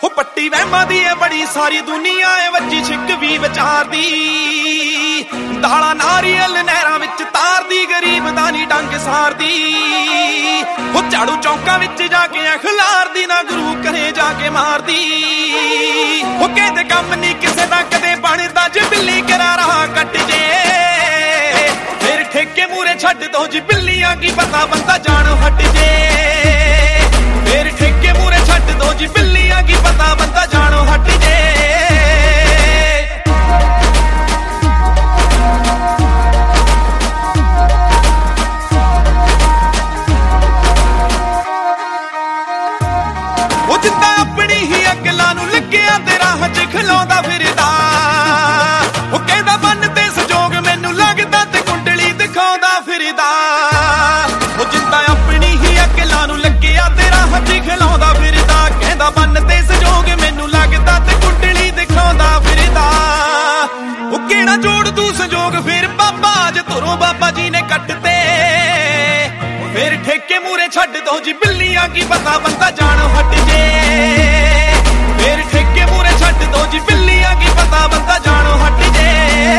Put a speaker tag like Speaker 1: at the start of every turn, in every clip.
Speaker 1: ਉਹ ਪੱਟੀ ਵਹਿਮਾਂ ਦੀ ਏ ਬੜੀ ਸਾਰੀ ਦੁਨੀਆ ਏ ਵੱਜੀ ਛਿੱਕ ਵੀ ਵਿਚਾਰਦੀ ਦਾਲਾਂ ਨਾਰੀਅਲ ਨਹਿਰਾਂ ਵਿੱਚ ਤਾਰਦੀ ਗਰੀਬ ਦਾ ਨੀ ਡੰਗ ਸਾਰਦੀ ਉਹ ਝਾੜੂ ਚੌਂਕਾਂ ਵਿੱਚ ਜਾ ਕੇ ਖਿਲਾਰਦੀ ਨਾ ਗੁਰੂ ਘਰੇ ਜਾ ਕੇ ਮਾਰਦੀ ਉਹ ਕਹਿੰਦੇ ਕੰਮ ਨੀ ਕਿਸੇ ਦਾ ਕਦੇ ਬਣਦਾ ਜੇ ਬਿੱਲੀ ਕਰਾ ਰਹਾ ਕੱਟ ਜੇ ਫਿਰ ਠੇਕੇ ਮੂਰੇ ਛੱਡ ਦੋ ਜੀ ਬਿੱਲੀਆਂ ਕੀ ਪਤਾ ਬੰਦਾ ਜਾਣੋ ਹਟ ਜੇ ਫਿਰ ਠੇਕੇ ਮੂਰੇ ਛੱਡ ਦੋ ਜੀ ਬਿੱਲੀਆਂ ਕੀ ਪਤਾ ਬੰਦਾ ਜਾਣੋ ਹਟ ਜੇ ਉਹ ਜਿੱਦਾਂ ਆਪਣੀ ਹੀ ਅਕਲਾਂ ਨੂੰ ਲੱਗਿਆ ਤੇ ਰਾਹ 'ਚ ਖਲੋਂਦਾ ਫਿਰਦਾ ਉਹ ਕਹਿੰਦਾ ਬੰਨ ਤੇ ਸੰਜੋਗ ਮੈਨੂੰ ਲੱਗਦਾ ਤੇ ਕੁੰਡਲੀ ਦਿਖਾਉਂਦਾ ਫਿਰਦਾ ਉਹ ਜਿੱਦਾਂ ਆਪਣੀ ਹੀ ਅਕਲਾਂ ਨੂੰ ਲੱਗਿਆ ਤੇ ਰਾਹ 'ਚ ਖਲੋਂਦਾ ਫਿਰਦਾ ਕਹਿੰਦਾ ਬੰਨ ਤੇ ਸੰਜੋਗ ਮੈਨੂੰ ਲੱਗਦਾ ਤੇ ਕੁੰਡਲੀ ਦਿਖਾਉਂਦਾ ਫਿਰਦਾ ਉਹ ਕਿਹੜਾ ਜੋੜ ਤੂੰ ਸੰਜੋਗ ਫਿਰ ਬਾਬਾ ਅੱਜ ਧਰੋਂ ਬਾਬਾ ਜੀ ਨੇ ਕੱਟਤੇ ਫਿਰ ਠੇਕੇ ਮੂਰੇ ਛੱਡ ਦੋ ਜੀ ਬਿੱਲੀਆਂ ਕੀ ਪਤਾ ਬੰਦਾ ਜਾਣੋ ਹਟ ਜੇ ਫਿਰ ਠੇਕੇ ਮੂਰੇ ਛੱਡ ਦੋ ਜੀ ਬਿੱਲੀਆਂ ਕੀ ਪਤਾ ਬੰਦਾ ਜਾਣੋ ਹਟ ਜੇ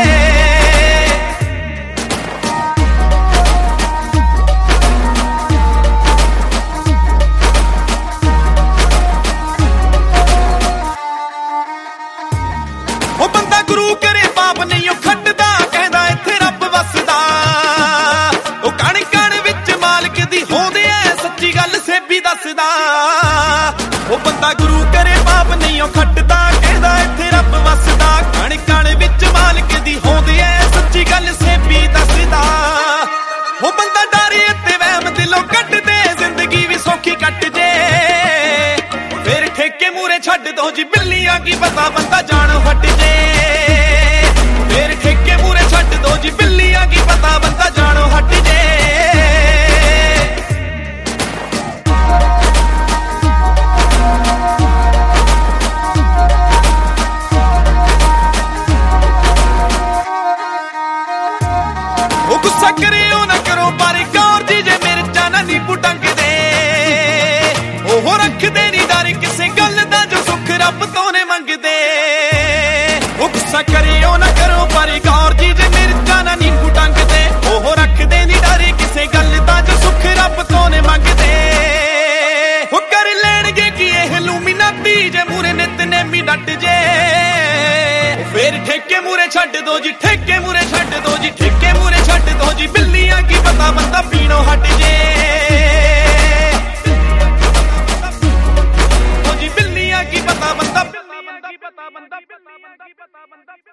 Speaker 1: ਉਹ ਬੰਦਾ ਗੁਰੂ ਕਰੇ ਪਾਪ ਨਹੀਂ ਉਹ ਖੱਟਦਾ ਕਹਿੰਦਾ ਇੱਥੇ ਰੱਬ ਵਸਦਾ ਉਹ ਕਣ ਕਣ ਵਿੱਚ ਮਾਲਕ ਦੀ ਹੋਂਦੇ ਐ ਸੱਚੀ ਗੱਲ ਸੇਬੀ ਦੱਸਦਾ ਉਹ ਬੰਦਾ ਗੁਰੂ ਕਰੇ ਪਾਪ ਨਹੀਂ ਉਹ ਖੱਟਦਾ ਕਹਿੰਦਾ ਇੱਥੇ ਰੱਬ ਵਸਦਾ ਕਣ ਕਣ ਵਿੱਚ ਮਾਲਕ ਦੀ ਹੋਂਦੇ ਐ ਸੱਚੀ ਗੱਲ ਸੇਬੀ ਦੱਸਦਾ ਉਹ ਬੰਦਾ ਡਰੇ ਤੇ ਵਹਿਮ ਦਿਲੋਂ ਕੱਢ ਦੇ ਜ਼ਿੰਦਗੀ ਵੀ ਸੌਖੀ ਕੱਟ ਜੇ ਫਿਰ ਠੇਕੇ ਮੂਰੇ ਛੱਡ ਦੋ ਜੀ ਬਿੱਲੀਆਂ ਕੀ ਪਤਾ ਬੰਦਾ ਜਾਣੋ ਹਟ ਜੇ ਫਿਰ ਠੇਕੇ ਮੂਰੇ ਛੱਡ ਦੋ ਜੀ ਬਿੱਲੀਆਂ ਕੀ ਪਤਾ ਬੰਦਾ ਜਾਣੋ ਹਟ ਜੇ ਉਹ ਗੁੱਸਾ ਕਰਿਓ ਨਾ ਕਰੋ ਪਰ ਗੌਰ ਜੀ ਜੇ ਮਿਰਚਾਂ ਨਾ ਨੀਂਬੂ ਟੰਗਦੇ ਉਹ ਰੱਖਦੇ ਨੀ ਡਰ ਕਿਸੇ ਗੱਲ ਦਾ ਜੋ ਸੁੱਖ ਰੱਬ ਤੋਂ ਨੇ ਮੰਗਦੇ ਉਹ ਗੁੱਸਾ ਕਰਿਓ ਨਾ ਕਰੋ ਪਰ ਗੌਰ ਜੀ ਜੇ ਮਿਰਚਾਂ ਨਾ ਨੀਂਬੂ ਟੰਗਦੇ ਉਹ ਰੱਖਦੇ ਨੀ ਡਰ ਕਿਸੇ ਗੱਲ ਦਾ ਜੋ ਸੁੱਖ ਰੱਬ ਤੋਂ ਨੇ ਮੰਗਦੇ ਉਹ ਕਰ ਲੈਣਗੇ ਕੀ ਇਹ ਲੂਮੀਨਾਤੀ ਜੇ ਮੂਰੇ ਨਿਤ ਨੇਮੀ ਡੱਟ ਜੇ ਫਿਰ ਠੇਕੇ ਮੂਰੇ ਛੱਡ ਦੋ ਜੀ ਠੇਕੇ ਮੂਰੇ ਛੱਡ ਦੋ ਜੀ ਠੇਕੇ ਮੂਰੇ ਛੱਡ ਦੋ ਜੀ ਬਿੱਲੀਆਂ ਕੀ ਪਤਾ ਬੰਦਾ ਪੀਣੋਂ ਹਟ ਜੇ ਉਹ ਜੀ ਬਿੱਲੀਆਂ ਕੀ ਪਤਾ ਬੰਦਾ